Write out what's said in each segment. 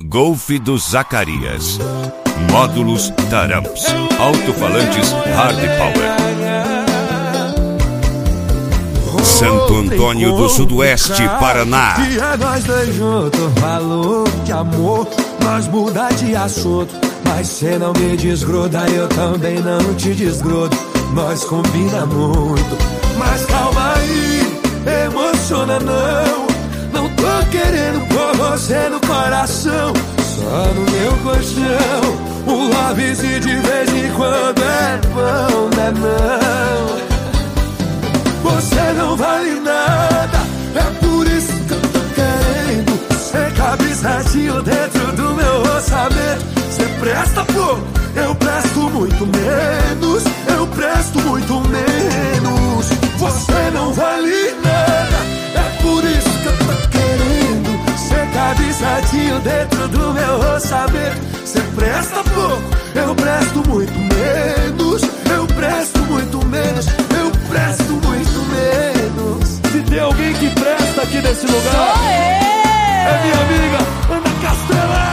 Golf do Zacarias. Módulos Taramps. Alto-falantes Hard Power. Santo Antônio do Sudoeste, Paraná. Que é nós dois juntos, valor de amor, nós muda de assunto. Mas cê não me desgruda, eu também não te desgrudo. Nós combina muito, mas calma aí, emociona não. Não tô querendo pôr você no coração, só no meu colchão. Um lovezinho de vez em quando é bom, né não? Você não vale nada, é por isso que eu tô querendo. Você cabe certinho dentro do meu orçamento. Você presta pouco, eu presto muito menos. Eu presto muito menos. Você não vale nada, é por isso que eu tô querendo. Você cabe certinho dentro do meu orçamento. Você presta pouco, eu presto muito menos. Eu presto muito menos. Eu presto muito menos. Se tem alguém que presta aqui nesse lugar, sou eu. É minha amiga Ana Castela.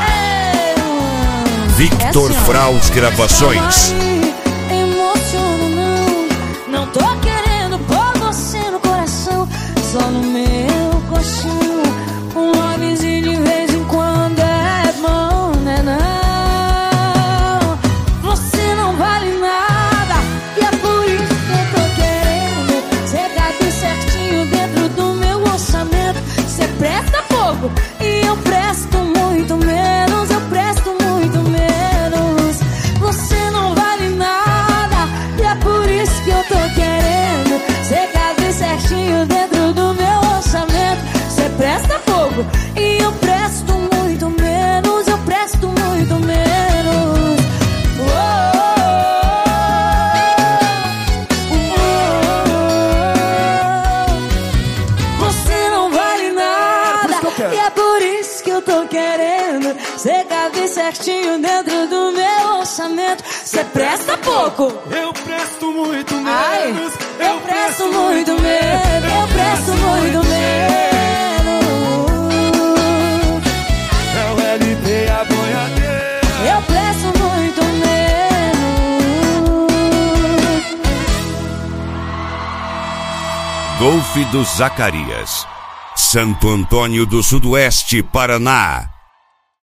Victor Fraus Gravações. Emociona não tô querendo pôr você no coração, só no meu colchão. Um lovezinho de vez em quando é bom, né não? Você não vale nada, e é por isso que eu tô querendo. Você cabe certinho dentro do meu orçamento. Você presta pouco e eu presto muito menos. Eu presto muito menos. Você não vale nada, e é por isso que eu tô querendo. Você cabe certinho dentro do meu orçamento. Você presta pouco e eu presto muito menos. Eu presto muito menos. Você não vale nada, e é por isso que eu tô querendo. Você cabe certinho dentro do meu orçamento. Você presta pouco, Eu presto muito menos. ai, eu presto muito menos. Eu presto muito menos. É o LP a boiadeira. Eu presto muito menos. Golf do Zacarias. Santo Antônio do Sudoeste, Paraná.